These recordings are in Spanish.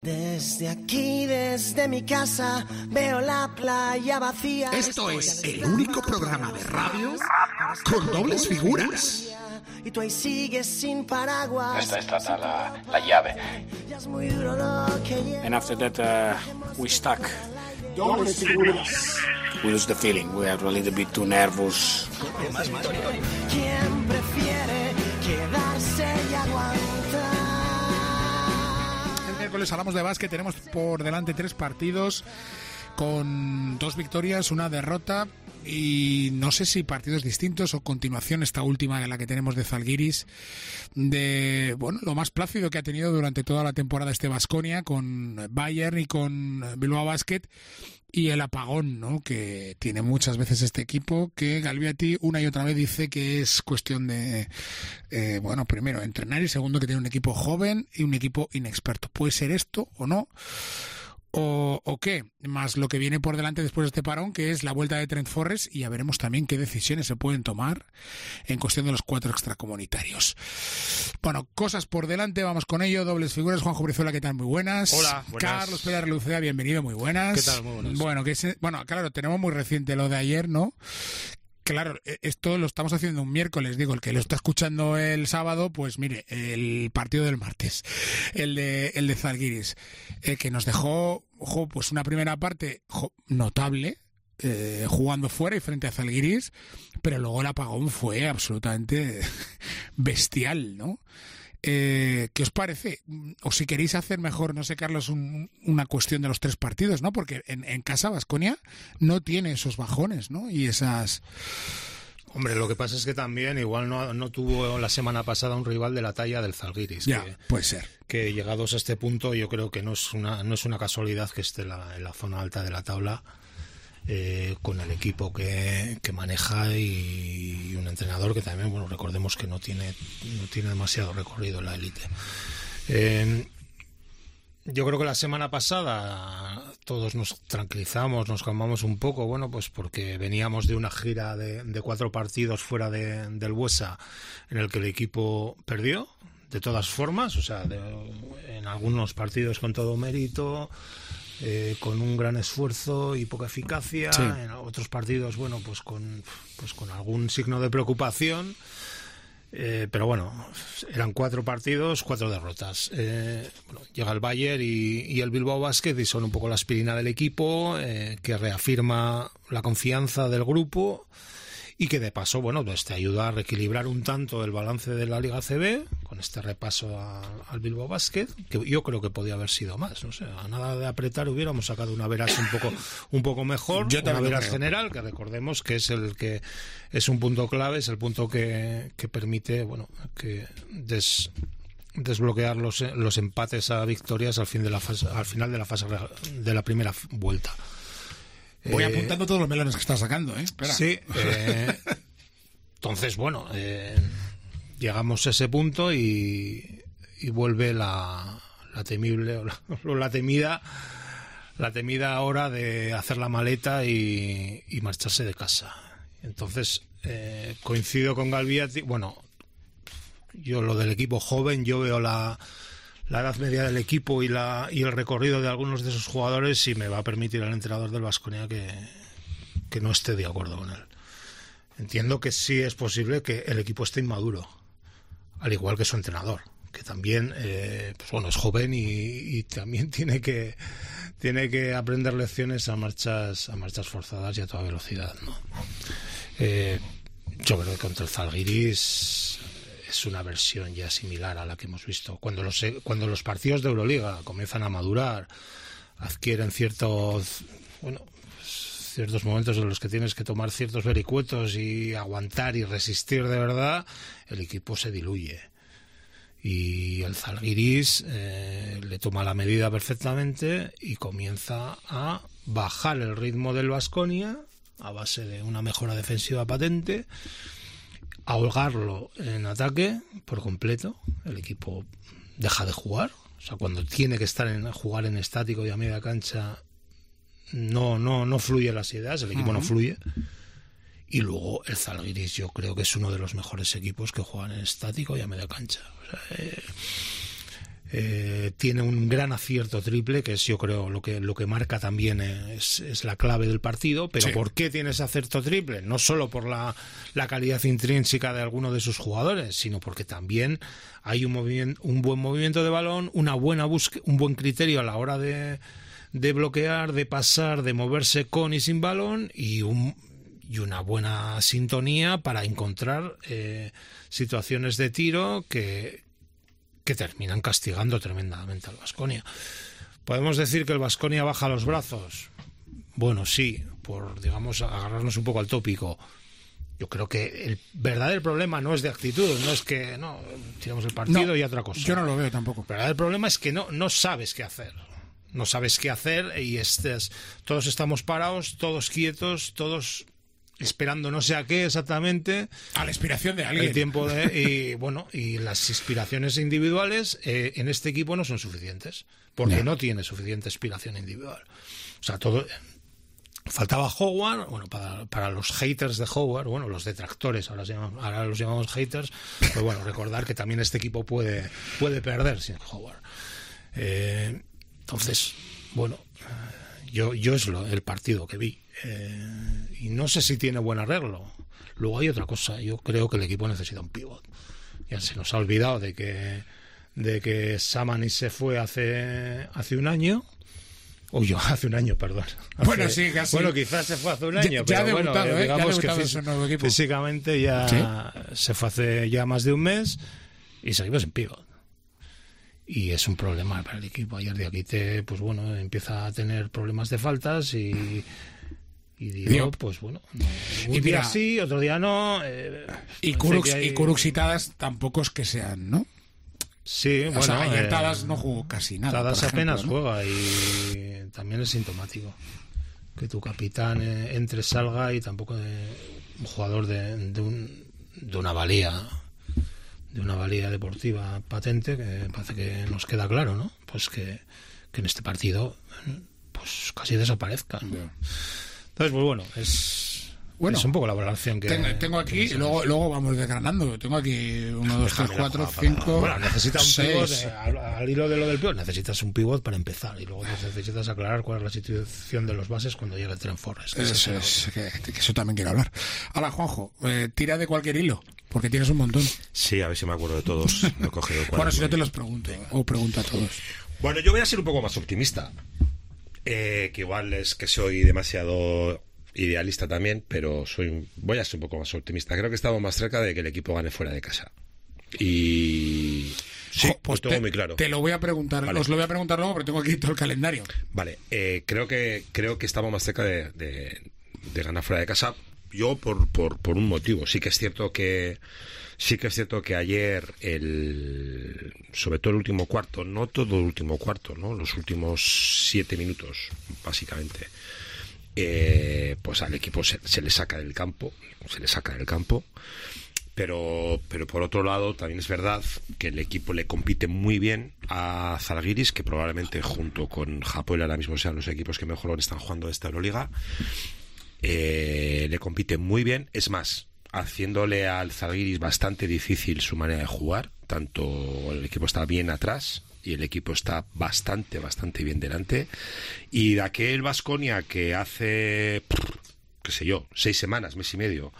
Desde aquí, desde mi casa, veo la playa vacía. Esto es el único programa de radio con dobles figuras. Y tú ahí sigues sin paraguas. Esta está la llave. And after that, we stuck. Dobles figuras. We lose the feeling. We are a little bit too nervous. ¿Quién prefiere quedarse y aguantar? El miércoles hablamos de básquet. Tenemos por delante 3 partidos con 2 victorias, 1 derrota. Y no sé si partidos distintos o continuación esta última de la que tenemos de Zalgiris, de lo más plácido que ha tenido durante toda la temporada este Baskonia con Bayern y con Bilbao Basket, y el apagón, ¿no?, que tiene muchas veces este equipo, que Galbiati una y otra vez dice que es cuestión de primero entrenar y segundo que tiene un equipo joven y un equipo inexperto. ¿Puede ser esto o no? ¿O qué? Más lo que viene por delante después de este parón, que es la vuelta de Trent Forrest, y ya veremos también qué decisiones se pueden tomar en cuestión de los 4 extracomunitarios. Bueno, cosas por delante, vamos con ello. Dobles figuras. Juanjo Brizuela, ¿qué tal? Muy buenas. Hola, buenas. Carlos Pérez Lucea, bienvenido, muy buenas. ¿Qué tal? Muy buenas. Bueno, claro, tenemos muy reciente lo de ayer, ¿no? Claro, esto lo estamos haciendo un miércoles, digo, el que lo está escuchando el sábado, pues mire, el partido del martes, el de Zalgiris, que nos dejó pues una primera parte notable, jugando fuera y frente a Zalgiris, pero luego el apagón fue absolutamente bestial, ¿no? ¿Qué os parece? O si queréis hacer mejor, no sé, Carlos, una cuestión de los 3 partidos, ¿no? Porque en casa Baskonia no tiene esos bajones, ¿no? Y esas... Hombre, lo que pasa es que también igual no tuvo la semana pasada un rival de la talla del Zalgiris. Ya, puede ser. Que llegados a este punto yo creo que no es una casualidad que esté en la zona alta de la tabla, con el equipo que maneja y un entrenador que también, recordemos que no tiene demasiado recorrido en la élite. Yo creo que la semana pasada todos nos tranquilizamos, nos calmamos un poco, pues porque veníamos de una gira de 4 partidos fuera del Buesa, en el que el equipo perdió, de todas formas, o sea, en algunos partidos con todo mérito, con un gran esfuerzo y poca eficacia, sí. En otros partidos, pues con algún signo de preocupación. Pero eran 4 partidos, 4 derrotas. Llega el Bayern y el Bilbao Basket y son un poco la aspirina del equipo, que reafirma la confianza del grupo y que de paso, te ayuda a reequilibrar un tanto el balance de la Liga ACB con este repaso al Bilbao Basket, que yo creo que podía haber sido más. No sé, a nada de apretar hubiéramos sacado una veras un poco mejor, una veras general, que recordemos que es el que es un punto clave, es el punto que permite, que desbloquear los empates a victorias al final de la fase de la primera vuelta. Voy apuntando todos los melones que estás sacando, ¿eh? Espera. Sí. Entonces, llegamos a ese punto y vuelve la temible o la temida hora de hacer la maleta y marcharse de casa. Entonces, coincido con Galbiati. Yo lo del equipo joven, yo veo la edad media del equipo y el recorrido de algunos de esos jugadores, y me va a permitir al entrenador del Baskonia que no esté de acuerdo con él. Entiendo que sí es posible que el equipo esté inmaduro, al igual que su entrenador, que también es joven y también tiene que aprender lecciones a marchas forzadas y a toda velocidad, ¿no? Yo creo que contra el Zalgiris es una versión ya similar a la que hemos visto. Cuando los partidos de Euroliga comienzan a madurar, adquieren ciertos momentos en los que tienes que tomar ciertos vericuetos y aguantar y resistir de verdad, el equipo se diluye. Y el Zalgiris le toma la medida perfectamente y comienza a bajar el ritmo del Baskonia a base de una mejora defensiva patente, ahogarlo en ataque por completo. El equipo deja de jugar, o sea, cuando tiene que jugar en estático y a media cancha no fluyen las ideas, el equipo no fluye. Y luego el Zalgiris yo creo que es uno de los mejores equipos que juegan en estático y a media cancha. O sea, tiene un gran acierto triple, que es, yo creo, lo que marca también es la clave del partido. Pero sí. ¿Por qué tiene ese acierto triple? No solo por la calidad intrínseca de alguno de sus jugadores, sino porque también hay un buen movimiento de balón, una buena un buen criterio a la hora de bloquear, de pasar, de moverse con y sin balón, y una buena sintonía para encontrar situaciones de tiro que terminan castigando tremendamente al Baskonia. ¿Podemos decir que el Baskonia baja los brazos? Bueno, sí, por, digamos, agarrarnos un poco al tópico. Yo creo que el verdadero problema no es de actitud, no es que tiramos el partido y otra cosa. Yo no lo veo tampoco. El verdadero problema es que no sabes qué hacer. No sabes qué hacer y todos estamos parados, todos quietos, todos esperando no sé a qué exactamente, a la inspiración de alguien. El tiempo y las inspiraciones individuales en este equipo no son suficientes, porque no tiene suficiente inspiración individual. O sea, todo faltaba Howard. Bueno, para los haters de Howard, bueno, los detractores, ahora los llamamos haters, pero bueno, recordar que también este equipo puede perder sin Howard. Entonces, bueno, yo es el partido que vi. Y no sé si tiene buen arreglo. Luego hay otra cosa. Yo creo que el equipo necesita un pívot. Ya se nos ha olvidado de que Samani se fue hace un año. Hace un año, perdón. Bueno, sí, casi. Bueno, quizás se fue hace un año, ya pero debutado, bueno, digamos ya que en nuevo equipo. Físicamente ya se fue hace ya más de un mes y seguimos en pívot. Y es un problema para el equipo. Ayer Diakite, pues bueno, empieza a tener problemas de faltas y digo, pues bueno, un día sí, otro día no. Y Kuruksitadas tampoco es que sean, ¿no? Sí, o sea, ayer Tadas no jugó casi nada. Tadas apenas, ¿no?, juega, y también es sintomático que tu capitán entre, salga, y tampoco un jugador de una valía deportiva patente, que parece que nos queda claro, ¿no? Pues que en este partido pues casi desaparezca, ¿no? Entonces, pues bueno, es un poco la valoración que tengo aquí, y luego vamos desgranando. Tengo aquí 1, 2, 3, 4, 5. Bueno, necesitas un pivot, al hilo de lo del pivot, necesitas un pivot para empezar, y luego necesitas aclarar cuál es la situación de los bases cuando llegue el Trent Forrest. Que eso también quiero hablar. Ahora, Juanjo, tira de cualquier hilo, porque tienes un montón. Sí, a ver si me acuerdo de todos. No he cogido bueno, si no te los pregunto, o pregunto a todos. Bueno, yo voy a ser un poco más optimista. Que igual es que soy demasiado idealista también, pero voy a ser un poco más optimista. Creo que estamos más cerca de que el equipo gane fuera de casa. Y sí, pues todo muy claro. Te lo voy a preguntar, vale. Os lo voy a preguntar luego, pero tengo aquí todo el calendario. Vale, creo que estamos más cerca de ganar fuera de casa. Yo por un motivo. Sí que es cierto que ayer sobre todo el último cuarto, no todo el último cuarto, ¿no? Los últimos 7 minutos, básicamente, pues al equipo se le saca del campo, pero por otro lado también es verdad que el equipo le compite muy bien a Zalgiris, que probablemente junto con Hapoel ahora mismo sean los equipos que mejor están jugando esta Euroliga. Le compite muy bien, es más, haciéndole al Zalgiris bastante difícil su manera de jugar. Tanto el equipo está bien atrás y el equipo está bastante bien delante. Y de aquel Baskonia que hace, qué sé yo, 6 semanas, mes y medio,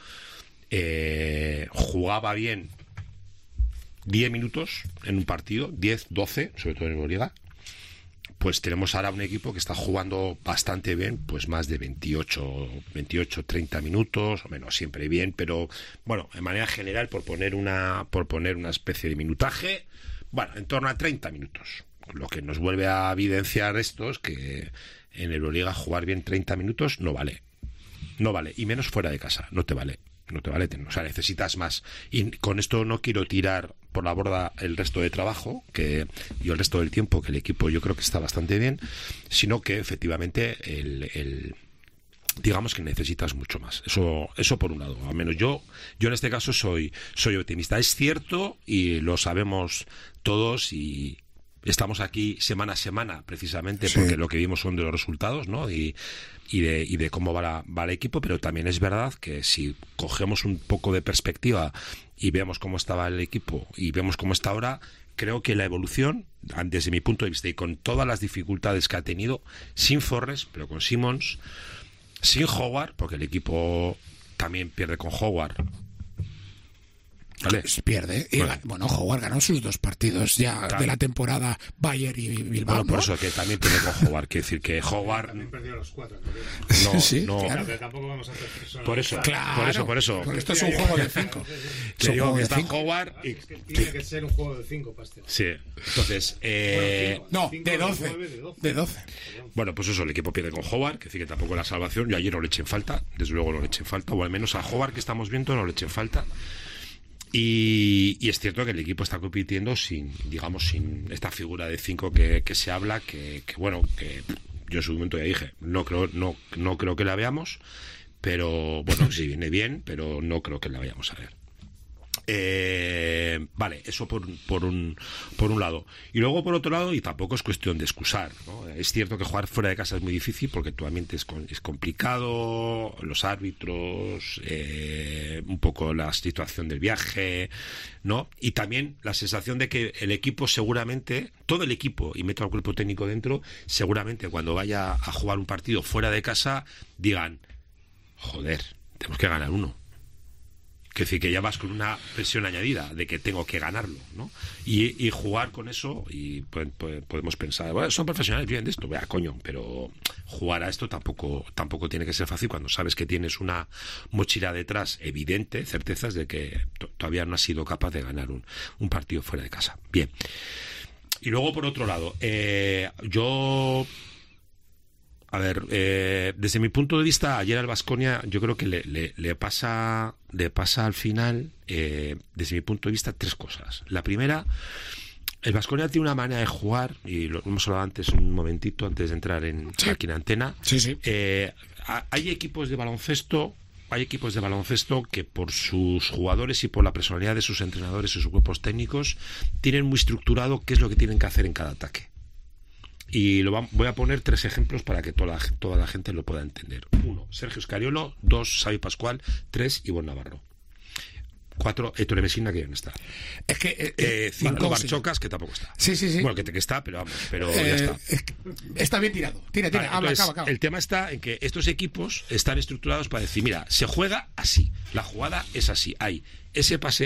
jugaba bien 10 minutos en un partido, 10, 12, sobre todo en Euroliga, pues tenemos ahora un equipo que está jugando bastante bien, pues más de 28, 30 minutos, o menos, siempre bien, pero bueno, de manera general, por poner una especie de minutaje, bueno, en torno a 30 minutos. Lo que nos vuelve a evidenciar esto es que en Euroliga jugar bien 30 minutos no vale, y menos fuera de casa, no te vale, o sea, necesitas más. Y con esto no quiero tirar por la borda el resto de trabajo y el resto del tiempo que el equipo yo creo que está bastante bien, sino que efectivamente digamos que necesitas mucho más. Eso por un lado. Al menos yo en este caso soy optimista. Es cierto, y lo sabemos todos, y estamos aquí semana a semana precisamente porque lo que vimos son de los resultados, ¿no? Y de cómo va el equipo, pero también es verdad que si cogemos un poco de perspectiva y vemos cómo estaba el equipo y vemos cómo está ahora, creo que la evolución, desde mi punto de vista y con todas las dificultades que ha tenido, sin Forrest, pero con Simmons, sin Howard, porque el equipo también pierde con Howard. ¿Vale? Pierde. Y bueno, Howard ganó sus 2 partidos ya de la temporada, Bayern y Bilbao. Bueno, por ¿no? eso que también tiene con Howard. Quiere decir que Howard. También perdió los 4. No, Sí, no. claro. Pero tampoco vamos a hacer personas. Por eso, Claro, por eso. porque esto es un juego de 5. Te digo que está Howard y. Es que tiene que ser un juego de 5 para este. Sí. Entonces. No, Cinco, de 12. 9, De 12. Bueno, pues eso, el equipo pierde con Howard, que decir que tampoco es la salvación. Yo ayer no le eché en falta, desde luego no le eché en falta, o al menos a Howard que estamos viendo no le eché en falta. Y es cierto que el equipo está compitiendo sin esta figura de 5 que se habla, que bueno, que yo en su momento ya dije, no creo que la veamos, pero bueno, sí viene bien, pero no creo que la vayamos a ver. Vale, eso por un lado. Y luego por otro lado, y tampoco es cuestión de excusar, ¿no? Es cierto que jugar fuera de casa es muy difícil porque tu ambiente es complicado, los árbitros, un poco la situación del viaje, ¿no? Y también la sensación de que el equipo seguramente, todo el equipo, y meto al cuerpo técnico dentro, seguramente cuando vaya a jugar un partido fuera de casa digan, joder, tenemos que ganar uno. Que decir, que ya vas con una presión añadida de que tengo que ganarlo, ¿no? Y jugar con eso, y podemos pensar, bueno, son profesionales, viven de esto, vea, coño, pero jugar a esto tampoco tiene que ser fácil cuando sabes que tienes una mochila detrás evidente, certezas de que todavía no has sido capaz de ganar un partido fuera de casa. Bien. Y luego, por otro lado, a ver, desde mi punto de vista, ayer al Baskonia yo creo que le pasa al final, desde mi punto de vista, 3 cosas. La primera, el Baskonia tiene una manera de jugar, y lo hemos hablado antes, un momentito, antes de entrar aquí en antena. Sí. Hay equipos de baloncesto que por sus jugadores y por la personalidad de sus entrenadores y sus cuerpos técnicos tienen muy estructurado qué es lo que tienen que hacer en cada ataque. Y voy a poner 3 ejemplos para que toda la gente lo pueda entender. 1, Sergio Scariolo. 2, Xavi Pascual. 3, Ivonne Navarro. 4, Ettore Messina, que ya no está. Es que 5, Barchocas, que tampoco está. Sí. Bueno, que está, pero vamos, ya está. Está bien tirado. Tira. Vale, Habla, entonces, acaba. El tema está en que estos equipos están estructurados para decir, mira, se juega así, la jugada es así, hay ese pase,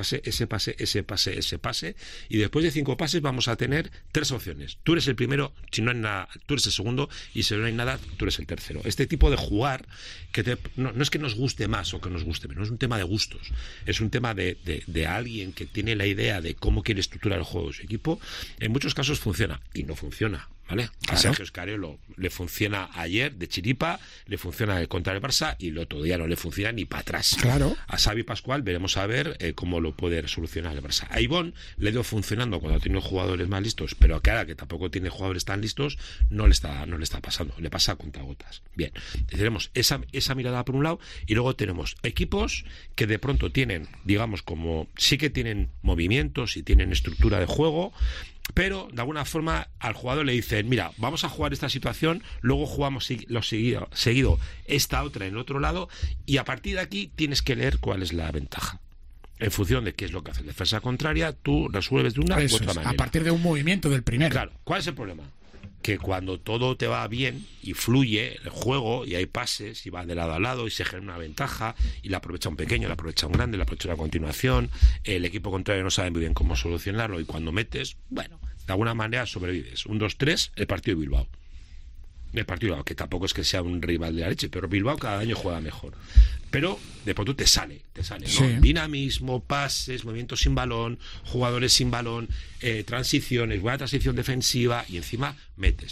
y después de 5 pases vamos a tener 3 opciones. Tú eres el primero, si no hay nada, tú eres el segundo, y si no hay nada, tú eres el tercero. Este tipo de jugar, no es que nos guste más o que nos guste menos, es un tema de gustos, es un tema de alguien que tiene la idea de cómo quiere estructurar el juego de su equipo. En muchos casos funciona, y no funciona, ¿vale? A Sergio Scariolo le funciona ayer de chiripa, le funciona contra el Barça, y el otro día no le funciona ni para atrás. Claro. A Xavi Pascual veremos a ver cómo lo puede solucionar el Barça. A Ivonne le dio funcionando cuando ha tenido jugadores más listos, pero ahora que tampoco tiene jugadores tan listos, no le está pasando, le pasa a cuentagotas. Bien, tenemos esa mirada por un lado, y luego tenemos equipos que de pronto tienen, digamos, como sí que tienen movimientos y tienen estructura de juego, pero de alguna forma al jugador le dicen, mira, vamos a jugar esta situación, luego jugamos seguido esta otra en el otro lado, y a partir de aquí tienes que leer cuál es la ventaja. En función de qué es lo que hace la defensa contraria, tú resuelves de una u otra manera. A partir de un movimiento del primero. Claro, ¿cuál es el problema? Que cuando todo te va bien y fluye el juego y hay pases y va de lado a lado y se genera una ventaja y la aprovecha un pequeño, la aprovecha un grande, la aprovecha una continuación, el equipo contrario no sabe muy bien cómo solucionarlo, y cuando metes, bueno, de alguna manera sobrevives. 1, 2, 3, el partido de Bilbao. El partido de Bilbao, que tampoco es que sea un rival de la leche, pero Bilbao cada año juega mejor. Pero de pronto te sale, ¿no? Sí. Dinamismo, pases, movimientos sin balón, jugadores sin balón, transiciones, buena transición defensiva, y encima metes.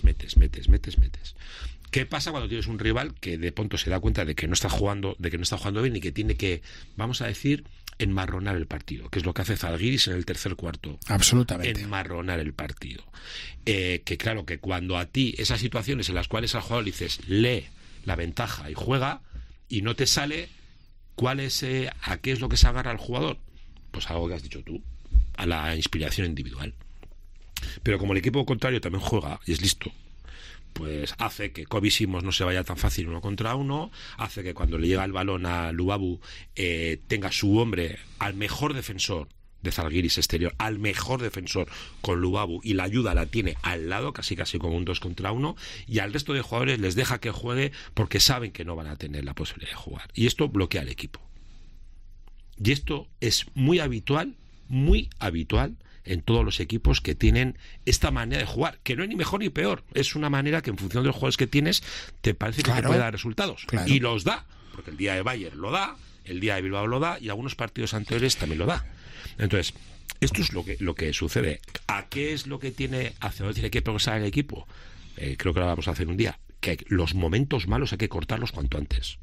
¿Qué pasa cuando tienes un rival que de pronto se da cuenta de que no está jugando bien y que tiene que, vamos a decir, enmarronar el partido, que es lo que hace Zalgiris en el tercer cuarto? Absolutamente. Enmarronar el partido. Que claro, que cuando a ti esas situaciones en las cuales al jugador le dices, lee la ventaja y juega, y no te sale, ¿a qué es lo que se agarra el jugador? Pues algo que has dicho tú, a la inspiración individual. Pero como el equipo contrario también juega y es listo, pues hace que Kobe Simmons no se vaya tan fácil 1 contra 1, hace que cuando le llega el balón a Lubabu tenga su hombre al mejor defensor de Zalgiris exterior al mejor defensor con Lubabu, y la ayuda la tiene al lado, casi como un 2 contra 1, y al resto de jugadores les deja que juegue porque saben que no van a tener la posibilidad de jugar, y esto bloquea al equipo. Y esto es muy habitual en todos los equipos que tienen esta manera de jugar, que no es ni mejor ni peor, es una manera que en función de los jugadores que tienes te parece que te puede dar resultados, y los da, porque el día de Bayern lo da, el día de Bilbao lo da, y algunos partidos anteriores también lo da. Entonces, esto es lo que sucede. ¿A qué es lo que hacia dónde tiene que progresar el equipo? Creo que lo vamos a hacer un día, que los momentos malos hay que cortarlos cuanto antes.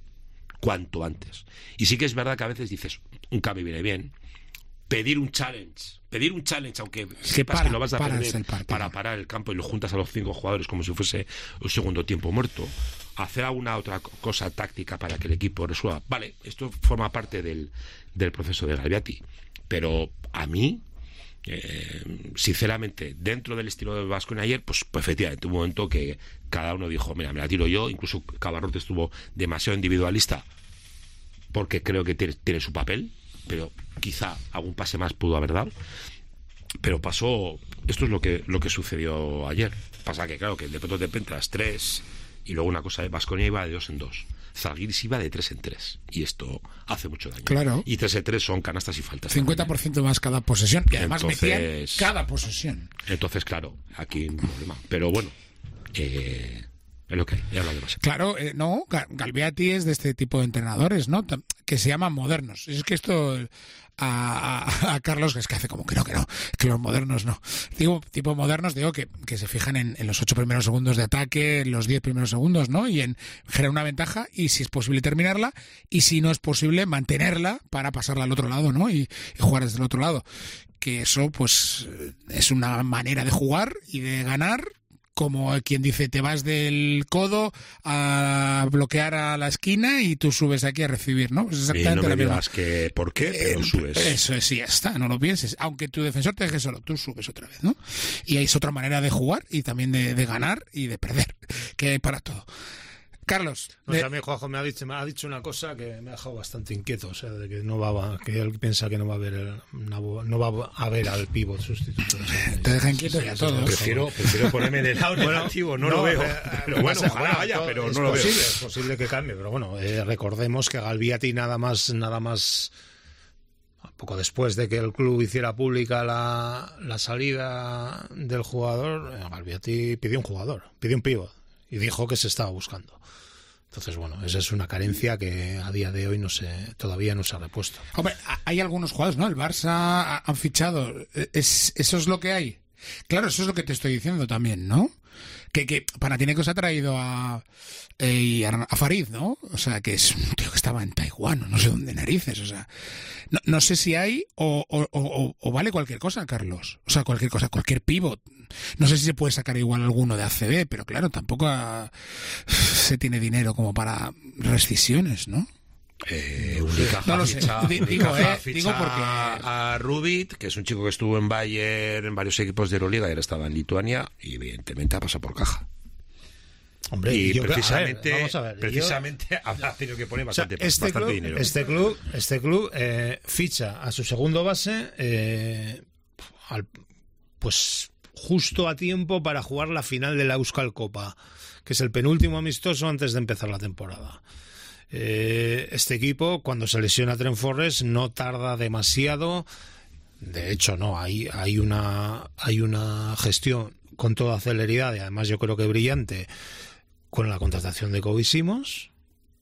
Y sí que es verdad que a veces dices, un cambio viene bien, pedir un challenge, aunque sepas que lo vas a perder, para parar el campo, y lo juntas a los 5 jugadores como si fuese un segundo tiempo muerto, hacer alguna otra cosa táctica para que el equipo resuelva. Vale, esto forma parte del proceso de Galbiati, pero a mí, sinceramente, dentro del estilo de Baskonia ayer, pues efectivamente un momento que cada uno dijo, mira, me la tiro yo. Incluso Cabarrote estuvo demasiado individualista, porque creo que tiene su papel, pero quizá algún pase más pudo haber dado. Pero pasó, esto es lo que sucedió ayer. Pasa que claro, que de pronto te entras 3, y luego una cosa de Baskonia iba de 2 en 2, Zalgiris iba de 3 en 3, y esto hace mucho daño. Claro. Y 3 en 3 son canastas y faltas. 50% más cada posesión, y además metían cada posesión. Entonces, claro, aquí un problema. Pero bueno, es lo que hay, ya hablo demasiado. Claro, no, Galbiati es de este tipo de entrenadores, ¿no? Que se llaman modernos. Es que esto a Carlos es que hace como que no, que los modernos no. Digo, tipo modernos, digo que se fijan en los 8 primeros segundos de ataque, en los 10 primeros segundos, ¿no? Y en generar una ventaja, y si es posible terminarla, y si no es posible mantenerla para pasarla al otro lado, ¿no? Y jugar desde el otro lado. Que eso, pues, es una manera de jugar y de ganar, como quien dice, te vas del codo a bloquear a la esquina y tú subes aquí a recibir, ¿no? Es exactamente no me digas que por qué, pero subes. Eso es, y ya está, no lo pienses. Aunque tu defensor te deje solo, tú subes otra vez, ¿no? Y ahí es otra manera de jugar y también de ganar y de perder, que hay para todo. Carlos. También Juanjo me ha dicho una cosa que me ha dejado bastante inquieto, o sea, de que que él piensa que no va a haber al pívot sustituto. Te deja inquieto ya todo. Prefiero ponerme en el lado negativo, no lo veo. Pero bueno, ojalá vaya, pero no lo veo. Es posible que cambie, pero bueno, recordemos que Galbiati nada más poco después de que el club hiciera pública la salida del jugador, Galbiati pidió un pívot, y dijo que se estaba buscando. Entonces, bueno, esa es una carencia que a día de hoy todavía no se ha repuesto. Hombre, hay algunos jugadores, ¿no? El Barça han fichado. ¿Eso es lo que hay? Claro, eso es lo que te estoy diciendo también, ¿no? Que Panathinaikos ha traído a Farid, ¿no? O sea, que es un tío que estaba en Taiwán, no sé dónde narices, o sea... No sé si hay o vale cualquier cosa, Carlos. O sea, cualquier cosa, cualquier pívot. No sé si se puede sacar igual alguno de ACB, pero claro, tampoco se tiene dinero como para rescisiones, ¿no? No lo sé. Digo porque a Rubit, que es un chico que estuvo en Bayern, en varios equipos de Euroliga, y ahora estaba en Lituania, y evidentemente ha pasado por caja. Hombre, y precisamente habrá tenido que poner bastante dinero. Este club ficha a su segundo base pues justo a tiempo para jugar la final de la Euskal Copa, que es el penúltimo amistoso antes de empezar la temporada. Este equipo, cuando se lesiona Trent Forrest, no tarda demasiado. De hecho, no, hay una gestión con toda celeridad, y además yo creo que brillante, con la contratación de Kobe Simons,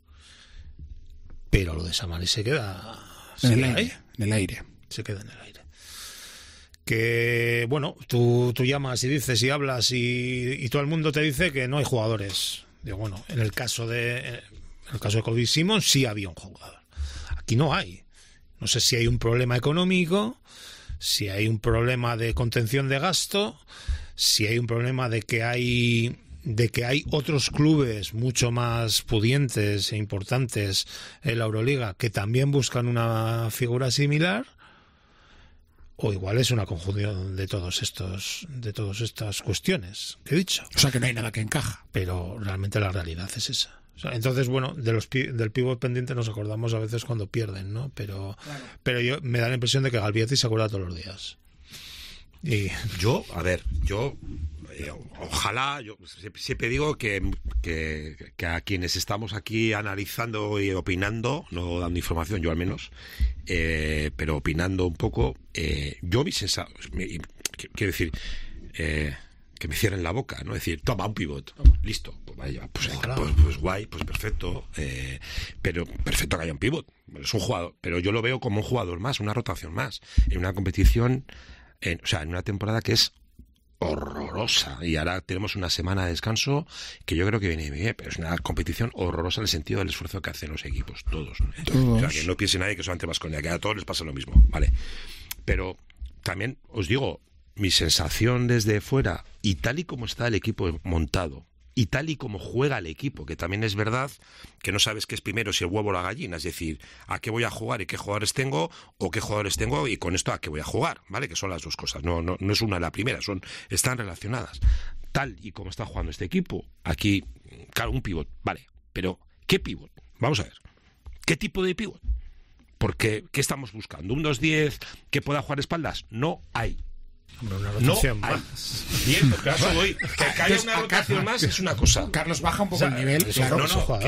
pero lo de Samaris se queda en el aire. Se queda en el aire. Que, bueno, tú llamas y dices y hablas y todo el mundo te dice que no hay jugadores. Digo, bueno, en el caso de Kobe Simons sí había un jugador. Aquí no hay. No sé si hay un problema económico, si hay un problema de contención de gasto, si hay un problema de que hay otros clubes mucho más pudientes e importantes en la Euroliga que también buscan una figura similar, o igual es una conjunción de todas estas cuestiones que he dicho. O sea, que no hay nada que encaja. Pero realmente la realidad es esa. O sea, entonces, bueno, del pívot pendiente nos acordamos a veces cuando pierden, ¿no? Pero yo me da la impresión de que Galbiati se acuerda todos los días. Y ojalá, yo siempre digo que a quienes estamos aquí analizando y opinando, no dando información, yo al menos, pero opinando un poco, yo mi sensación, quiero decir, que me cierren la boca, ¿no? Es decir, toma un pivot, listo, pues vaya, pues guay, pues perfecto, pero perfecto que haya un pivot, es un jugador, pero yo lo veo como un jugador más, una rotación más, en una competición, en una temporada que es horrorosa, y ahora tenemos una semana de descanso que yo creo que viene bien, pero es una competición horrorosa en el sentido del esfuerzo que hacen los equipos, todos. O sea, que no piense nadie que solamente Baskonia, que a todos les pasa lo mismo, ¿vale? Pero también os digo, mi sensación desde fuera, y tal y como está el equipo montado, y tal y como juega el equipo, que también es verdad que no sabes qué es primero, si el huevo o la gallina, es decir, a qué voy a jugar y qué jugadores tengo, o qué jugadores tengo y con esto a qué voy a jugar, ¿vale? Que son las dos cosas, no es una la primera, están relacionadas. Tal y como está jugando este equipo, aquí, claro, un pivot, vale, pero ¿qué pivot? Vamos a ver, ¿qué tipo de pivot? Porque, ¿qué estamos buscando? ¿Un 2-10 que pueda jugar espaldas? No hay. Una rotación no hay. más. Bien, porque eso voy. Que haya una rotación más es una cosa. Carlos baja un poco el nivel. Claro,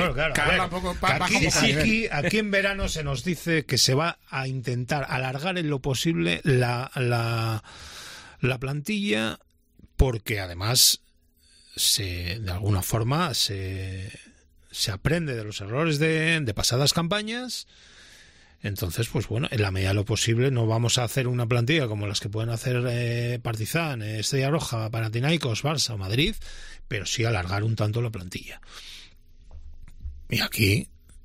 aquí en verano se nos dice que se va a intentar alargar en lo posible la plantilla, porque además de alguna forma se aprende de los errores de pasadas campañas. Entonces, pues bueno, en la medida de lo posible no vamos a hacer una plantilla como las que pueden hacer Partizan, Estrella Roja, Panathinaikos, Barça o Madrid, pero sí alargar un tanto la plantilla. Y aquí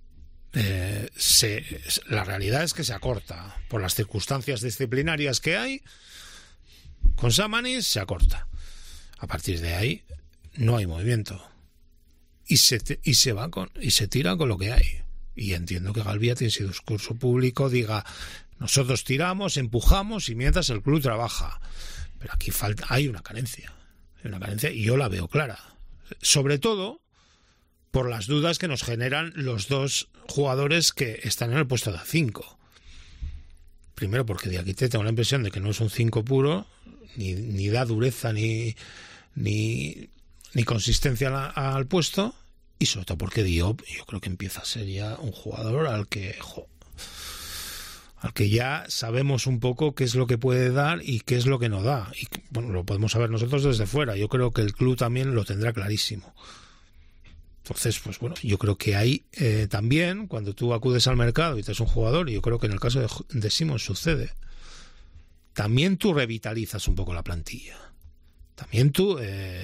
la realidad es que se acorta. Por las circunstancias disciplinarias que hay, con Samanis se acorta. A partir de ahí no hay movimiento. Y se tira con lo que hay. Y entiendo que Galbiati en su discurso público diga, nosotros tiramos, empujamos y mientras el club trabaja. Pero aquí hay una carencia y yo la veo clara. Sobre todo por las dudas que nos generan los dos jugadores que están en el puesto de 5. Primero porque Diakite tengo la impresión de que no es un 5 puro, ni da dureza ni consistencia al puesto. Y sobre todo porque Diop, yo creo que empieza a ser ya un jugador al que ya sabemos un poco qué es lo que puede dar y qué es lo que no da. Y bueno, lo podemos saber nosotros desde fuera. Yo creo que el club también lo tendrá clarísimo. Entonces, pues bueno, yo creo que ahí también, cuando tú acudes al mercado y te es un jugador, y yo creo que en el caso de Simon sucede, también tú revitalizas un poco la plantilla. También tú...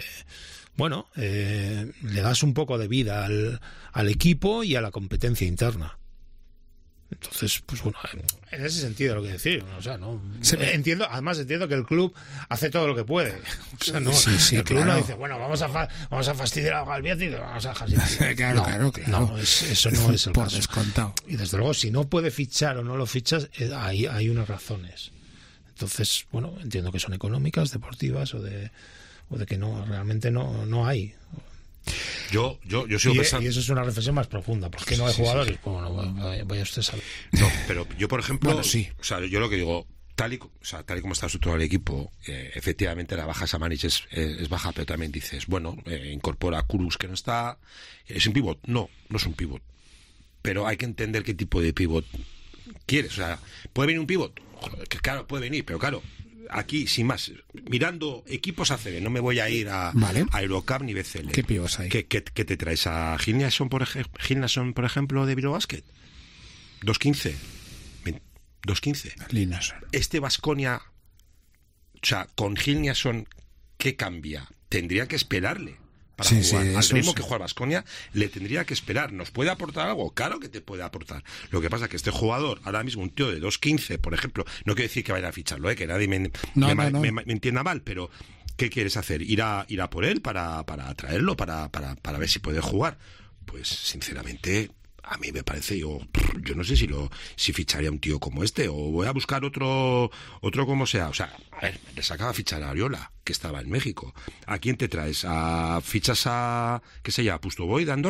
le das un poco de vida al equipo y a la competencia interna. Entonces, pues bueno, en ese sentido lo que decir, o sea, no entiendo que el club hace todo lo que puede. O sea, no, el club no dice, bueno, vamos a fastidiar a Galbiati y vamos a fastidiar. Claro. No, eso no es el por caso. Descontado. Y desde luego, si no puede fichar o no lo fichas, hay unas razones. Entonces, bueno, entiendo que son económicas, deportivas o de que no, realmente no hay. Yo sigo pensando... Y eso es una reflexión más profunda. ¿Por qué no hay jugadores? Sí. Bueno, vaya usted a saber. No, pero yo, por ejemplo... Bueno, sí. O sea, yo lo que digo, tal y como está estructurado el equipo, efectivamente la baja Samanis es baja, pero también dices, bueno, incorpora a Kurus que no está... ¿Es un pivot? No es un pivot. Pero hay que entender qué tipo de pivot quieres. O sea, ¿puede venir un pivot? Joder, que claro, puede venir, pero claro... Aquí, sin más, mirando equipos ACB, no me voy a ir a Eurocup ni BCL. ¿Qué pibos hay? ¿Qué te traes? ¿A Gilnason, por ejemplo, de Bilbao Basket? 2.15. 2.15. Linason. Este Baskonia, o sea, con Gilnason, ¿qué cambia? Tendría que esperarle para jugar. Al ritmo que juega Baskonia, le tendría que esperar. ¿Nos puede aportar algo? Claro que te puede aportar. Lo que pasa es que este jugador, ahora mismo un tío de 2.15, por ejemplo, no quiero decir que vaya a ficharlo, que nadie me entienda mal, pero ¿qué quieres hacer? ¿Ir a por él para traerlo, para ver si puede jugar? Pues, sinceramente... A mí me parece, yo no sé si ficharía un tío como este, o voy a buscar otro como sea. O sea, a ver, le sacaba a fichar a Ariola, que estaba en México. ¿A quién te traes? ¿Fichas a, qué sé yo, a Pustoboy de Andorra?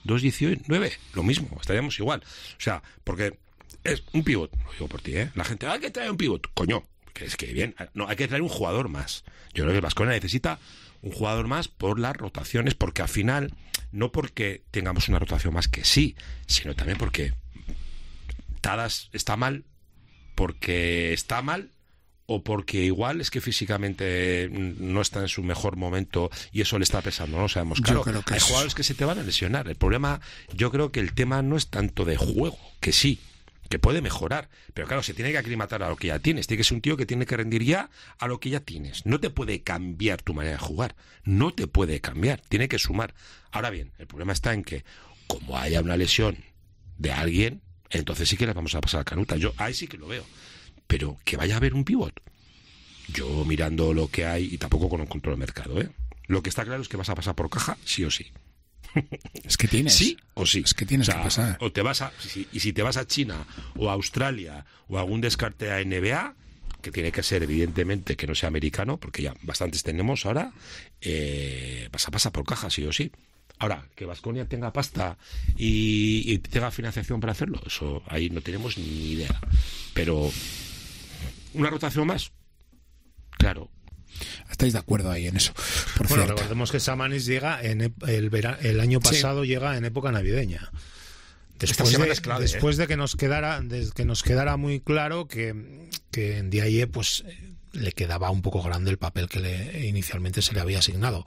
2,19, lo mismo, estaríamos igual. O sea, porque es un pivot, lo digo por ti, la gente, hay que traer un pivot, coño, que es que bien, no, hay que traer un jugador más. Yo creo que el Baskonia necesita un jugador más por las rotaciones, porque al final, no porque tengamos una rotación más que sí, sino también porque Tadas está mal, porque está mal, o porque igual es que físicamente no está en su mejor momento y eso le está pesando, no lo sabemos. Claro, hay jugadores que se te van a lesionar. El problema, yo creo que el tema no es tanto de juego, que sí, que puede mejorar, pero claro, se tiene que aclimatar a lo que ya tienes. Tiene que ser un tío que tiene que rendir ya a lo que ya tienes. No te puede cambiar tu manera de jugar, no te puede cambiar, tiene que sumar. Ahora bien, el problema está en que como haya una lesión de alguien, entonces sí que le vamos a pasar la canuta. Yo ahí sí que lo veo. Pero que vaya a haber un pivot. Yo mirando lo que hay, y tampoco con un control de mercado, lo que está claro es que vas a pasar por caja, sí o sí. Es que tienes. Sí o sí. Es que tienes que pasar. O te vas a, y si te vas a China o a Australia o a algún descarte a NBA, que tiene que ser evidentemente que no sea americano, porque ya bastantes tenemos ahora, vas a pasar por caja, sí o sí. Ahora, que Baskonia tenga pasta y tenga financiación para hacerlo, eso ahí no tenemos ni idea. Pero ¿una rotación más? Claro. ¿Estáis de acuerdo ahí en eso? Por bueno, cierto, recordemos que Samanis llega el año pasado, llega en época navideña. Después de que nos quedara muy claro que en Ndiaye pues le quedaba un poco grande el papel que inicialmente se le había asignado.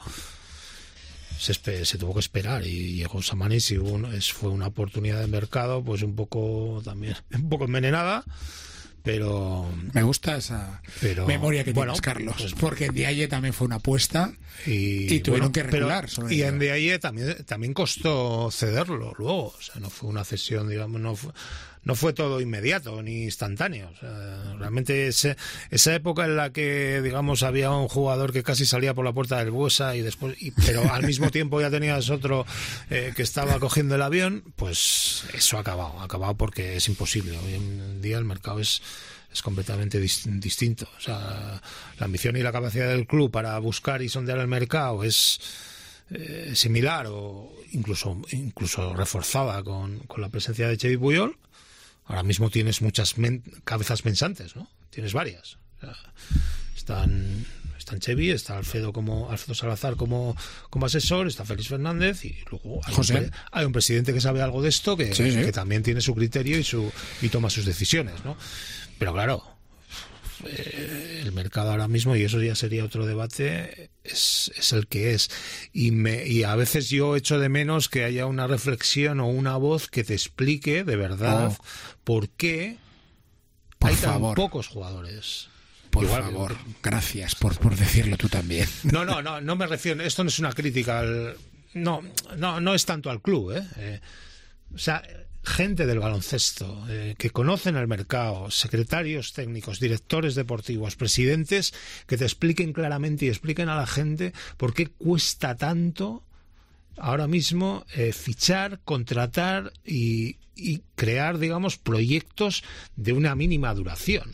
Se tuvo que esperar y llegó Samanis y fue una oportunidad de mercado pues un poco envenenada, pero me gusta esa memoria que tienes, Carlos, pues, porque Ndiaye también fue una apuesta y tuvieron que recular y en Ndiaye también costó cederlo luego, o sea, no fue una cesión, digamos, no fue todo inmediato ni instantáneo. O sea, realmente esa época en la que, digamos, había un jugador que casi salía por la puerta del Buesa pero al mismo tiempo ya tenías otro que estaba cogiendo el avión, pues eso ha acabado porque es imposible. Hoy en día el mercado es completamente distinto. O sea, la ambición y la capacidad del club para buscar y sondear el mercado es similar o incluso reforzada con la presencia de Xevi Puyol. Ahora mismo tienes muchas cabezas pensantes, ¿no? Tienes varias. O sea, están Xevi, está Alfredo Salazar como asesor, está Félix Fernández y luego hay un presidente que sabe algo de esto que también tiene su criterio y toma sus decisiones, ¿no? Pero claro, el mercado ahora mismo, y eso ya sería otro debate, es el que es. Y a veces yo echo de menos que haya una reflexión o una voz que te explique de verdad por qué hay tan pocos jugadores. Por favor, gracias por decirlo tú también. No me refiero, esto no es una crítica no es tanto al club, o sea, gente del baloncesto que conocen el mercado, secretarios técnicos, directores deportivos, presidentes, que te expliquen claramente y expliquen a la gente por qué cuesta tanto ahora mismo fichar, contratar y crear, digamos, proyectos de una mínima duración.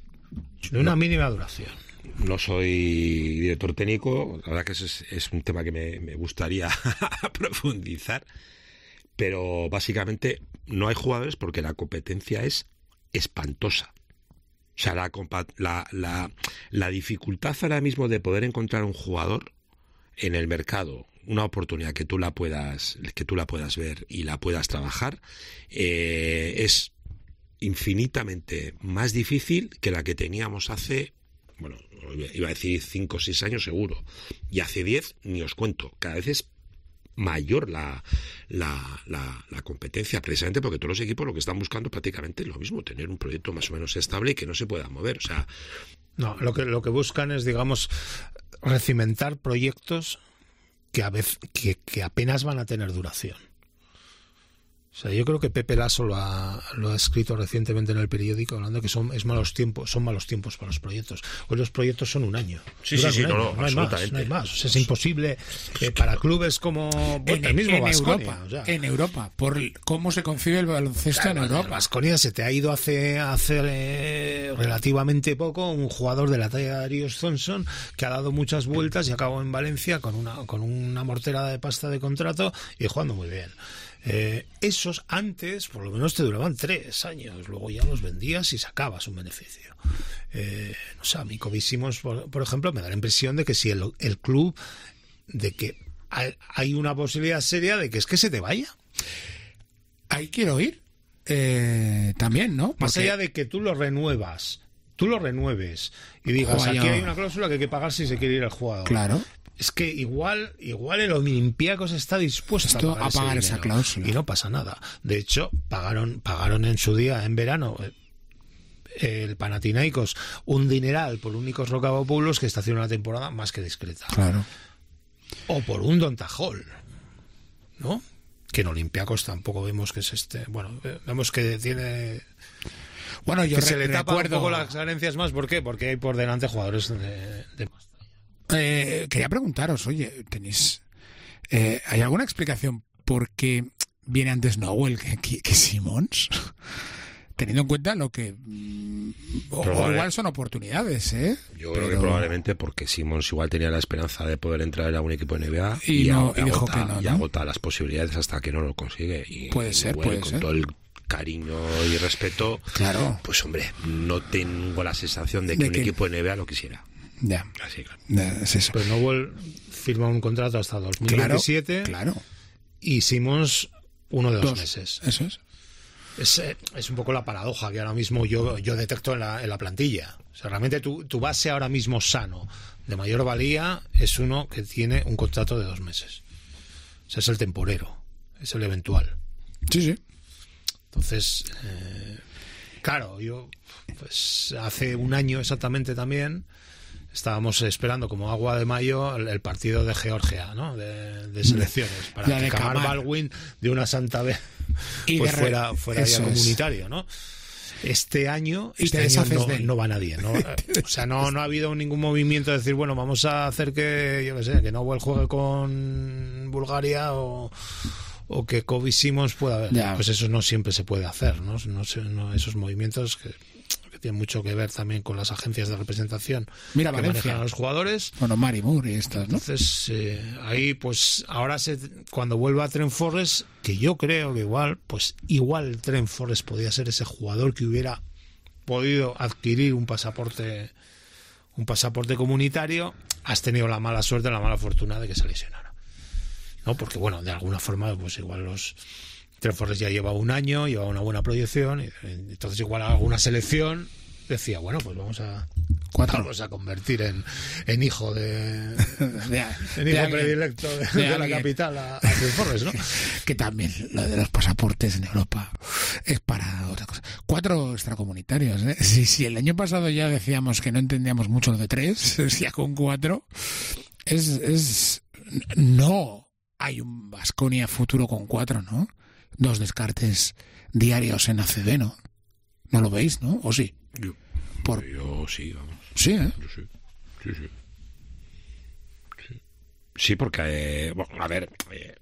No soy director técnico, la verdad que es un tema que me gustaría profundizar. Pero básicamente no hay jugadores porque la competencia es espantosa. O sea, la dificultad ahora mismo de poder encontrar un jugador en el mercado, una oportunidad que tú la puedas ver y la puedas trabajar, es infinitamente más difícil que la que teníamos hace, bueno, iba a decir 5 o 6 años seguro, y hace 10 ni os cuento. Cada vez es mayor la competencia, precisamente porque todos los equipos lo que están buscando prácticamente es lo mismo, tener un proyecto más o menos estable y que no se pueda mover. O sea, no, lo que buscan es, digamos, recimentar proyectos que apenas van a tener duración. O O sea, yo creo que Pepe Lasso lo ha escrito recientemente en el periódico, hablando que son malos tiempos para los proyectos. Hoy los proyectos son un año. Sí, no hay más. O sea, es imposible para clubes como el mismo Baskonia. En Europa, por cómo se concibe el baloncesto en Europa. Baskonia se te ha ido hace relativamente poco un jugador de la talla de Darius Thompson que ha dado muchas vueltas y acabó en Valencia con una mortera de pasta de contrato y jugando muy bien. Esos antes por lo menos te duraban 3 años, luego ya los vendías y sacabas un beneficio. No sé, a mí Kobe Simons, por ejemplo, me da la impresión de que si el club, de que hay una posibilidad seria de que es que se te vaya. Ahí quiero ir también, ¿no? Más allá de que tú lo renueves y digas, aquí hay una cláusula que hay que pagar si se quiere ir el jugador. Claro. Es que igual el Olympiacos está dispuesto a pagar esa cláusula y no pasa nada. De hecho, pagaron en su día, en verano, el Panathinaikos un dineral por un Nikos Rocavopoulos que está haciendo una temporada más que discreta. Claro. O por un Dontajol, ¿no? Que en Olympiacos tampoco vemos que es bueno, vemos que tiene... Bueno, yo se le tapa un poco las carencias más. ¿Por qué? Porque hay por delante jugadores de quería preguntaros, oye, tenéis ¿hay alguna explicación por qué viene antes Nowell que Simons? Teniendo en cuenta lo que o igual son oportunidades, Yo creo que probablemente porque Simons igual tenía la esperanza de poder entrar a un equipo de NBA y dijo que no, y agota las posibilidades hasta que no lo consigue. Y puede ser. Con todo el cariño y respeto, claro, pues hombre, no tengo la sensación de que un equipo de NBA lo quisiera. Ya. Así, claro. Es eso. Pues Nowell firma un contrato hasta 2027. Claro. Y Simons uno de 2 meses. Eso es. Es un poco la paradoja que ahora mismo yo detecto en la plantilla. O sea, realmente tu base ahora mismo sano, de mayor valía, es uno que tiene un contrato de 2 meses. O sea, es el temporero, es el eventual. Sí. Entonces, claro, yo pues hace un año exactamente también estábamos esperando como agua de mayo el partido de Georgia, ¿no? De selecciones, para que Kamar Baldwin de una santa vez pues fuera ya comunitario, ¿no? Este año no va nadie, ¿no? O sea, no ha habido ningún movimiento de decir, bueno, vamos a hacer que Nowell juegue con Bulgaria o que Kobe Simons pueda ver. Pues eso no siempre se puede hacer, ¿no? Esos movimientos que tienen mucho que ver también con las agencias de representación que manejan a los jugadores. Bueno, Mary Moore y estas, ¿no? Entonces, ahí, pues, ahora cuando vuelva a Trent Forrest, que yo creo que igual Trent Forrest podía ser ese jugador que hubiera podido adquirir un pasaporte comunitario, has tenido la mala suerte, la mala fortuna de que se lesionara, ¿no? Porque, bueno, de alguna forma, pues igual Trent Forrest ya lleva un año, lleva una buena proyección, y entonces igual alguna selección decía, bueno, pues vamos a convertir en hijo predilecto de la capital a Trent Forrest, ¿no? Que también lo de los pasaportes en Europa es para otra cosa. 4 extracomunitarios, ¿eh? Si el año pasado ya decíamos que no entendíamos mucho lo de 3, ya con 4 no hay un Baskonia futuro con 4, ¿no? 2 descartes diarios en ACB, ¿no? ¿No lo veis, no? ¿O sí? Yo sí, vamos. Sí, ¿eh? Yo sí. Sí, porque, bueno, a ver...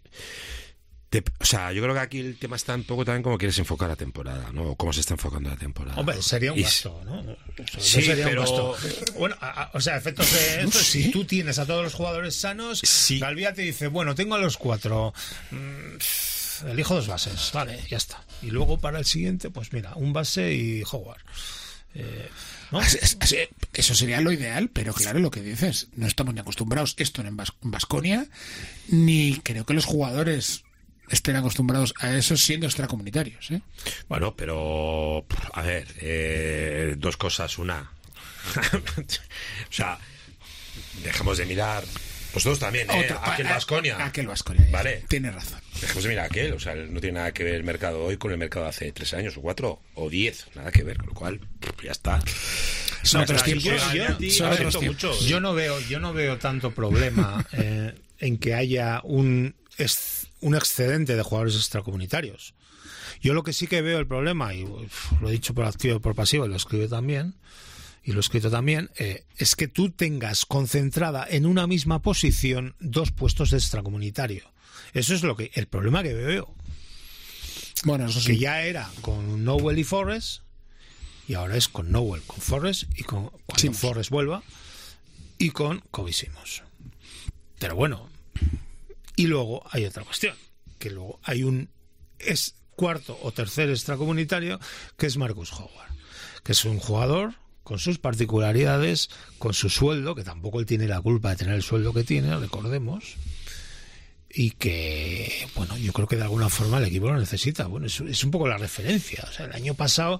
o sea, yo creo que aquí el tema está un poco también como quieres enfocar la temporada, ¿no? O cómo se está enfocando la temporada. Hombre, sería un gasto, ¿no? Sí, sería pero... un gasto. Bueno, o sea, efectos de esto, si tú tienes a todos los jugadores sanos, Galvía te dice, bueno, tengo a los 4... elijo 2 bases, vale, ya está. Y luego para el siguiente, pues mira, un base y Howard. ¿No? Eso sería lo ideal, pero claro, lo que dices, no estamos ni acostumbrados esto en Baskonia, ni creo que los jugadores estén acostumbrados a eso siendo extracomunitarios, ¿eh? Bueno, pero a ver, 2 cosas. Una, o sea, dejemos de mirar. Vosotros también, aquel Baskonia. Vale. Tiene razón. Dejemos de mirar aquel. O sea, no tiene nada que ver el mercado hoy con el mercado de hace 3 años o 4 o 10. Nada que ver, con lo cual, ya está. Son otros tiempos. Yo no veo tanto problema en que haya un excedente de jugadores extracomunitarios. Yo lo que sí que veo el problema, y lo he dicho por activo y por pasivo, y lo escribo también, y lo he escrito también, es que tú tengas concentrada en una misma posición 2 puestos de extracomunitario. Eso es el problema que veo. Bueno, eso sí. Que ya era con Nowell y Forrest, y ahora es con Nowell, con Forrest, y cuando Forrest vuelva, y con Kobe Simmons. Pero bueno, y luego hay otra cuestión, que luego hay un cuarto o tercer extracomunitario, que es Marcus Howard, que es un jugador con sus particularidades, con su sueldo, que tampoco él tiene la culpa de tener el sueldo que tiene, recordemos, y que, bueno, yo creo que de alguna forma el equipo lo necesita. Bueno, es un poco la referencia. O sea, el año pasado,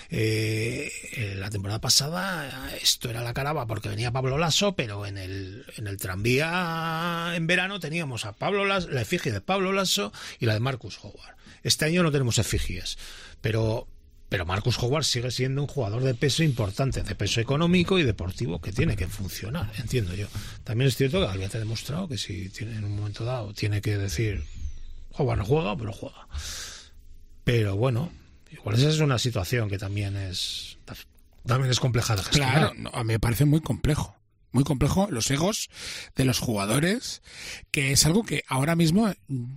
la temporada pasada, esto era la caraba porque venía Pablo Lasso, pero en el tranvía en verano teníamos a Pablo Lasso, la efigie de Pablo Lasso y la de Marcus Howard. Este año no tenemos efigies, pero Marcus Howard sigue siendo un jugador de peso importante, de peso económico y deportivo, que tiene que funcionar, entiendo yo. También es cierto que Galviate ha demostrado que si tiene en un momento dado tiene que decir Howard no juega, pero juega. Pero bueno, igual esa es una situación que también es compleja de gestionar. Claro, no, a mí me parece muy complejo los egos de los jugadores, que es algo que ahora mismo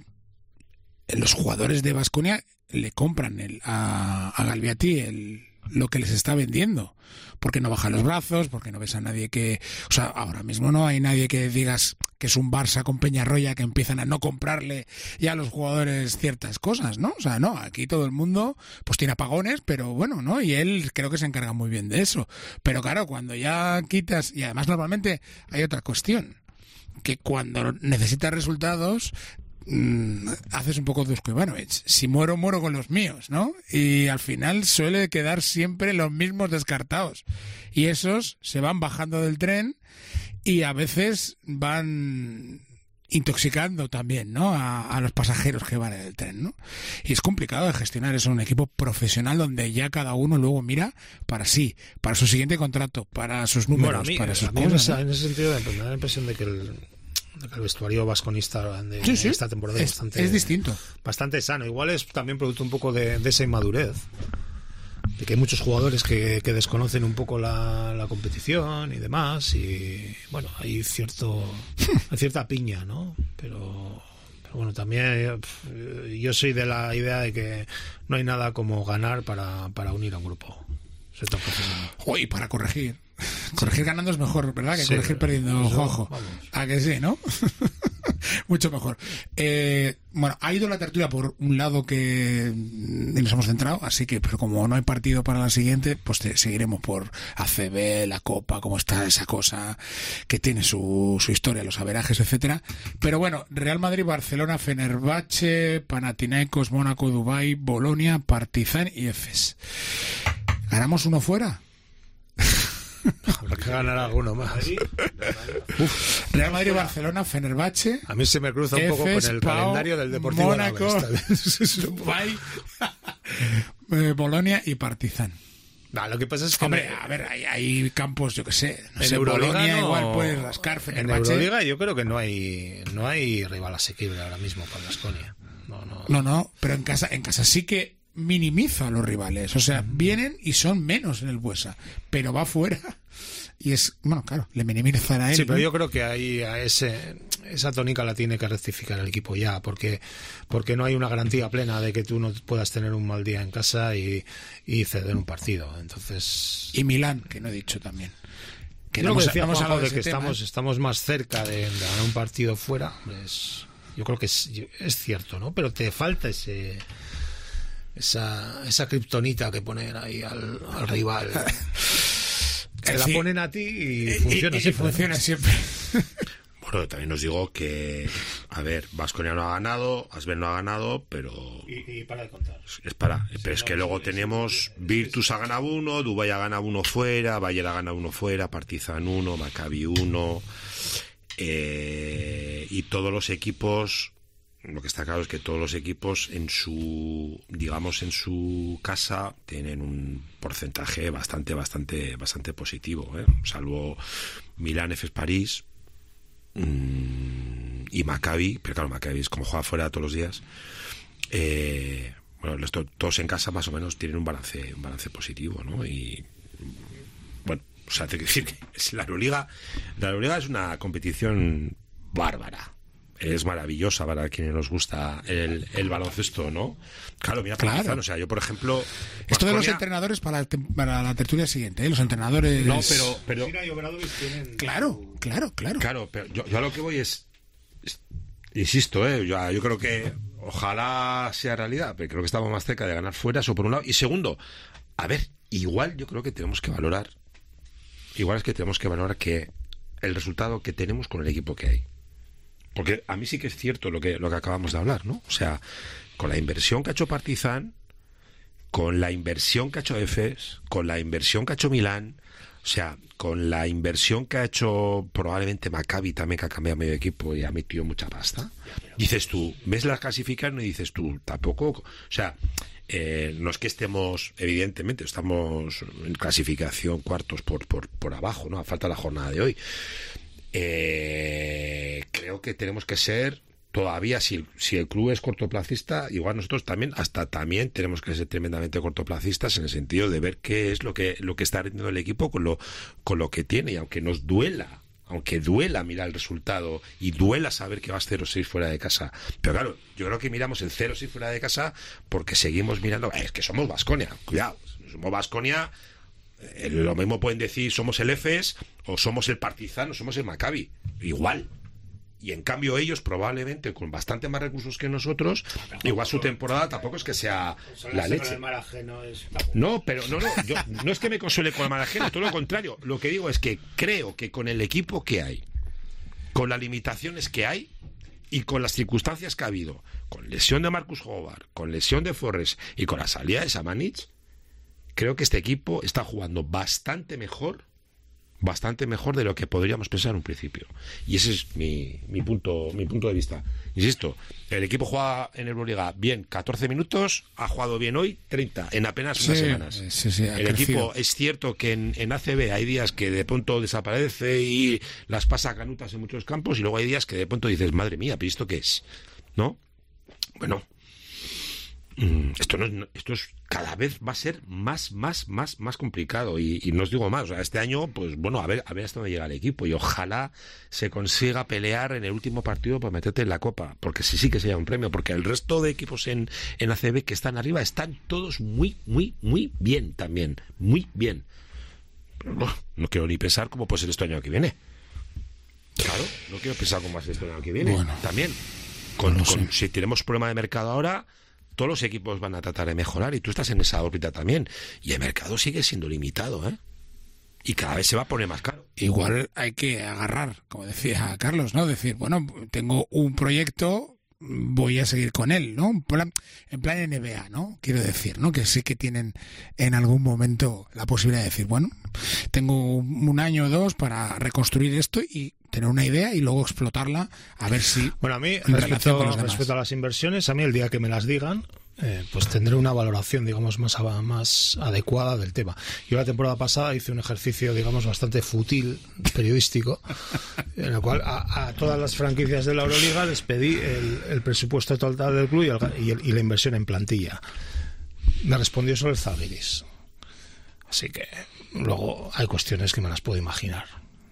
los jugadores de Baskonia le compran a Galviati lo que les está vendiendo, porque no baja los brazos, porque no ves a nadie que, o sea, ahora mismo no hay nadie que digas que es un Barça con Peñarroya que empiezan a no comprarle ya a los jugadores ciertas cosas, ¿no? O sea, no, aquí todo el mundo pues tiene apagones, pero bueno, ¿no? Y él creo que se encarga muy bien de eso. Pero claro, cuando ya quitas, y además normalmente hay otra cuestión, que cuando necesitas resultados haces un poco Dusko Ivanovic. Si muero con los míos, ¿no? Y al final suele quedar siempre los mismos descartados. Y esos se van bajando del tren y a veces van intoxicando también, ¿no? A los pasajeros que van en el tren, ¿no? Y es complicado de gestionar eso en un equipo profesional donde ya cada uno luego mira para sí, para su siguiente contrato, para sus números, para sus cosas, ¿no? En ese sentido me da la impresión de que el vestuario vasconista de esta temporada es distinto, bastante sano. Igual es también producto un poco de esa inmadurez, de que hay muchos jugadores que desconocen un poco la competición y demás, y bueno, hay cierta piña, ¿no? Pero bueno, también yo soy de la idea de que no hay nada como ganar para unir a un grupo. Y para corregir ganando es mejor, ¿verdad? Que corregir perdiendo, Juanjo. ¿A que sí, no? Mucho mejor. Bueno, ha ido la tertulia por un lado que nos hemos centrado, así que, pero como no hay partido para la siguiente, pues seguiremos por ACB, la Copa, cómo está esa cosa que tiene su historia, los averajes, etcétera. Pero bueno, Real Madrid, Barcelona, Fenerbahce, Panathinaikos, Mónaco, Dubái, Bolonia, Partizan y Efes. ¿Ganamos uno fuera? Habrá que ganar alguno más. Real Madrid, Barcelona, Fenerbahce. A mí se me cruza un poco con el calendario del Deportivo Mónaco, Dubái, Bolonia y Partizan. Lo que pasa es que hombre, a ver, hay campos, yo que sé, no sé, Bolonia igual puedes rascar, Fenerbahce. En Euroliga yo creo que no hay rival asequible ahora mismo para Baskonia. No, pero en casa sí que minimiza a los rivales, o sea, vienen y son menos en el Buesa, pero va fuera y es, bueno, claro, le minimizan a él. Sí, pero yo creo que ahí esa tónica la tiene que rectificar el equipo ya, porque no hay una garantía plena de que tú no puedas tener un mal día en casa y ceder un partido. Entonces, y Milán, que no he dicho también. Que no decíamos algo de que estamos más cerca de ganar un partido fuera. Yo creo que es cierto, ¿no? Pero te falta esa kriptonita que ponen ahí al rival. Se la ponen a ti y funciona y funciona siempre. Bueno, también os digo que, a ver, Baskonia no ha ganado, Asbel no ha ganado, pero... Y para de contar. Pero es que luego tenemos... Virtus ha ganado 1, Dubái ha ganado 1 fuera, Bayer ha ganado 1 fuera, Partizan 1, Maccabi 1... y todos los equipos... Lo que está claro es que todos los equipos en su casa tienen un porcentaje bastante positivo, salvo Milán, Efes, París y Maccabi, pero claro, Maccabi es como juega fuera todos los días, bueno, todos en casa más o menos tienen un balance positivo, ¿no? Y bueno, o sea, tengo que decir que la Euroliga es una competición bárbara. Es maravillosa para quienes nos gusta el baloncesto, ¿no? Claro, mira, claro. O sea, yo por ejemplo... Esto de los entrenadores para la tertulia siguiente, ¿eh? Los entrenadores... No, pero... Claro. Claro, pero yo a lo que voy es insisto, yo creo que ojalá sea realidad, pero creo que estamos más cerca de ganar fuera, eso por un lado. Y segundo, a ver, igual yo creo que tenemos que valorar, que el resultado que tenemos con el equipo que hay. Porque a mí sí que es cierto lo que acabamos de hablar, ¿no? O sea, con la inversión que ha hecho Partizan, con la inversión que ha hecho Efes, con la inversión que ha hecho Milán, o sea, con la inversión que ha hecho probablemente Maccabi también, que ha cambiado medio equipo y ha metido mucha pasta, dices tú, ves las clasificaciones y dices tú, tampoco, o sea, no es que estemos, evidentemente, estamos en clasificación cuartos por abajo, ¿no? A falta de la jornada de hoy. Creo que tenemos que ser todavía, si el club es cortoplacista, igual nosotros también tenemos que ser tremendamente cortoplacistas, en el sentido de ver qué es lo que está rindiendo el equipo con lo que tiene. Y aunque duela mirar el resultado y duela saber que vas 0-6 fuera de casa, pero claro, yo creo que miramos el 0-6 fuera de casa porque seguimos mirando, es que somos Baskonia, cuidado, somos Baskonia. Lo mismo pueden decir somos el Efes o somos el Partizan o somos el Maccabi, igual. Y en cambio ellos probablemente con bastante más recursos que nosotros, igual su temporada tampoco es que sea la leche. No, pero no, yo no es que me consuele con el mal ajeno, todo lo contrario. Lo que digo es que creo que con el equipo que hay, con las limitaciones que hay y con las circunstancias que ha habido, con lesión de Marcus Howard, con lesión de Forrest y con la salida de Samanic, creo que este equipo está jugando bastante mejor de lo que podríamos pensar en un principio. Y ese es mi punto de vista. Insisto, el equipo juega en Euroliga bien 14 minutos, ha jugado bien hoy 30, en apenas unas semanas. Sí, el equipo, es cierto que en ACB hay días que de pronto desaparece y las pasa canutas en muchos campos, y luego hay días que de pronto dices, madre mía, ¿pero esto qué es? ¿No? Bueno, esto es cada vez va a ser más complicado, y no os digo más. O sea, este año, pues bueno, a ver hasta dónde llega el equipo, y ojalá se consiga pelear en el último partido para meterte en la Copa, porque sí que sería un premio, porque el resto de equipos en ACB que están arriba están todos muy bien también, muy bien. Pero no quiero ni pensar cómo puede ser este año que viene. Claro, no quiero pensar cómo va a ser este año que viene. Bueno, también si tenemos problema de mercado ahora, todos los equipos van a tratar de mejorar, y tú estás en esa órbita también, y el mercado sigue siendo limitado, y cada vez se va a poner más caro. Igual hay que agarrar, como decía Carlos, ¿no? Decir, bueno, tengo un proyecto, voy a seguir con él, ¿no? En plan NBA, ¿no? Quiero decir, ¿no? Que sí que tienen en algún momento la posibilidad de decir, bueno, tengo un año o dos para reconstruir esto y tener una idea y luego explotarla, a ver si... Bueno, a mí, respecto a las inversiones, a mí el día que me las digan, pues tendré una valoración, digamos, más adecuada del tema. Yo la temporada pasada hice un ejercicio, digamos, bastante fútil, periodístico, en el cual a todas las franquicias de la Euroliga les pedí el presupuesto total del club y la inversión en plantilla. Me respondió solo el Zalgiris. Así que luego hay cuestiones que me las puedo imaginar.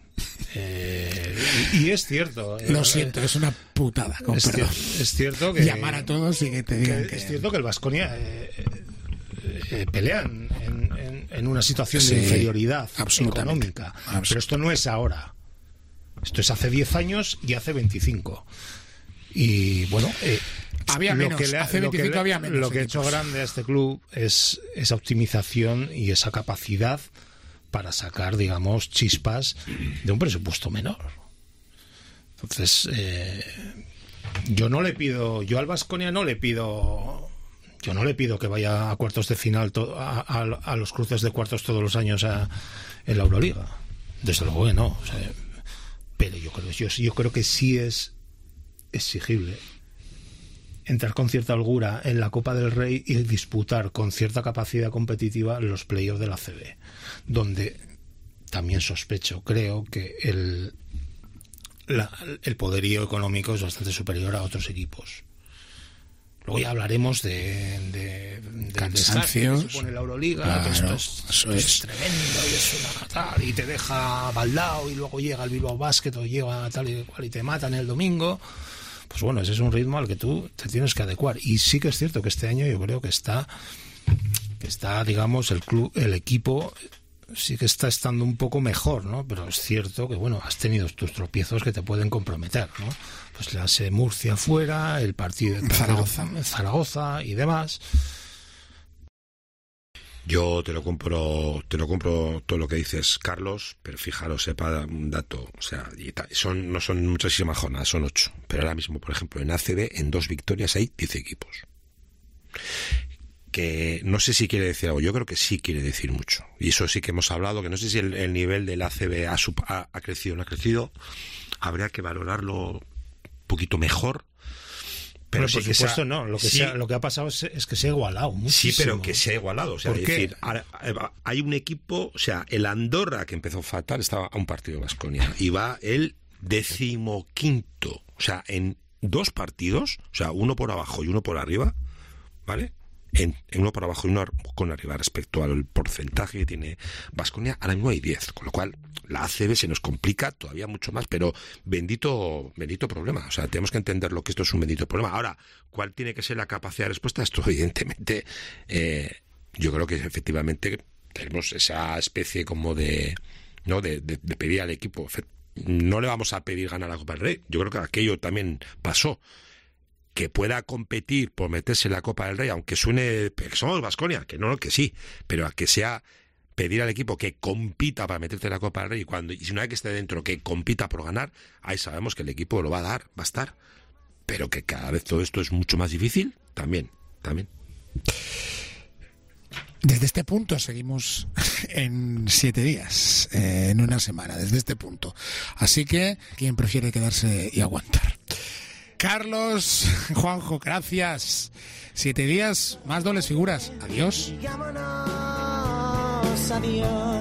Y es cierto, lo siento, es una putada, es cierto que llamar a todos y que te digan que es cierto que el Baskonia pelea en una situación de inferioridad económica, pero esto no es ahora, esto es hace 10 años y hace 25, y bueno, había menos, hace 25 había menos. Lo que ha hecho grande a este club es esa optimización y esa capacidad para sacar, digamos, chispas de un presupuesto menor. Entonces, yo al Baskonia no le pido que vaya a cuartos de final, a los cruces de cuartos todos los años en la Euroliga. Desde luego que no. O sea, pero yo creo que sí es exigible entrar con cierta holgura en la Copa del Rey y disputar con cierta capacidad competitiva los playoffs de la CB, donde también creo que el poderío económico es bastante superior a otros equipos. Luego ya hablaremos del desastre que supone la Euroliga, claro, que esto es tremendo y es una tal, y te deja baldao y luego llega el Bilbao Basket o llega tal y cual y te matan el domingo. Pues bueno, ese es un ritmo al que tú te tienes que adecuar. Y sí que es cierto que este año yo creo que está digamos, el equipo sí que está estando un poco mejor, ¿no? Pero es cierto que, bueno, has tenido tus tropiezos que te pueden comprometer, ¿no? Pues le hace Murcia fuera, el partido de Zaragoza y demás. Yo te lo compro todo lo que dices, Carlos, pero fijaros, sepa un dato, o sea, no son muchísimas jornadas, son 8, pero ahora mismo, por ejemplo, en ACB, en 2 victorias hay 10 equipos. Que no sé si quiere decir algo, yo creo que sí quiere decir mucho, y eso sí que hemos hablado, que no sé si el nivel del ACB ha crecido o no ha crecido, habría que valorarlo un poquito mejor. Pero por supuesto no, lo que ha pasado es que se ha igualado muchísimo. Sí, pero que se ha igualado, o sea, es decir, hay un equipo, o sea, el Andorra, que empezó fatal, estaba a un partido de Baskonia y va el 15º, o sea, en 2 partidos, o sea, uno por abajo y uno por arriba, ¿vale? En uno por abajo y uno con arriba respecto al porcentaje que tiene Baskonia, ahora mismo hay 10, con lo cual la ACB se nos complica todavía mucho más, pero bendito problema, o sea, tenemos que entender lo que esto es un bendito problema. Ahora, ¿cuál tiene que ser la capacidad de respuesta? Esto evidentemente, yo creo que efectivamente tenemos esa especie como de pedir al equipo, no le vamos a pedir ganar la Copa del Rey, yo creo que aquello también pasó, que pueda competir por meterse en la Copa del Rey, aunque suene que somos Baskonia, que no, que sí, pero a que sea pedir al equipo que compita para meterte en la Copa del Rey y si una vez que esté dentro que compita por ganar, ahí sabemos que el equipo lo va a dar, va a estar, pero que cada vez todo esto es mucho más difícil, también. Desde este punto seguimos en 7 días, en una semana, desde este punto. Así que, ¿quién prefiere quedarse y aguantar? Carlos, Juanjo, gracias. 7 días, más dobles figuras. Adiós. Adiós.